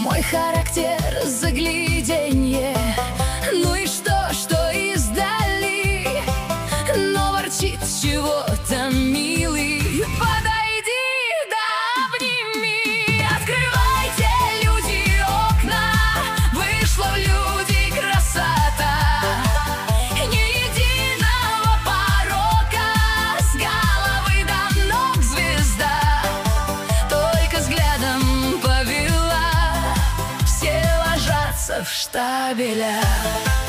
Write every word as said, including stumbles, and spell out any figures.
Мой характер загляденье. Ну и что, что издали, но ворчит чего-то милый. Подойди, да обними. Открывайте, люди, окна, вышла в люди красота. Ни единого порока, с головы до ног звезда. Только взглядом повела, все ложатся в штабеля.